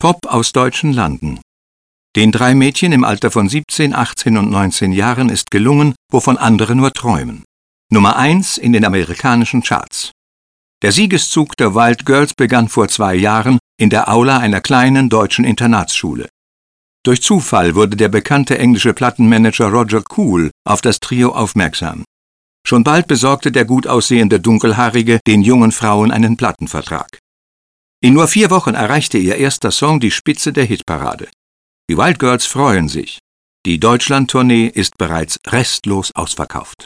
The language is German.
Pop aus deutschen Landen. Den 3 Mädchen im Alter von 17, 18 und 19 Jahren ist gelungen, wovon andere nur träumen. Nummer 1 in den amerikanischen Charts. Der Siegeszug der Wild Girls begann vor 2 Jahren in der Aula einer kleinen deutschen Internatsschule. Durch Zufall wurde der bekannte englische Plattenmanager Roger Cool auf das Trio aufmerksam. Schon bald besorgte der gut aussehende Dunkelhaarige den jungen Frauen einen Plattenvertrag. In nur 4 Wochen erreichte ihr erster Song die Spitze der Hitparade. Die Wild Girls freuen sich. Die Deutschlandtournee ist bereits restlos ausverkauft.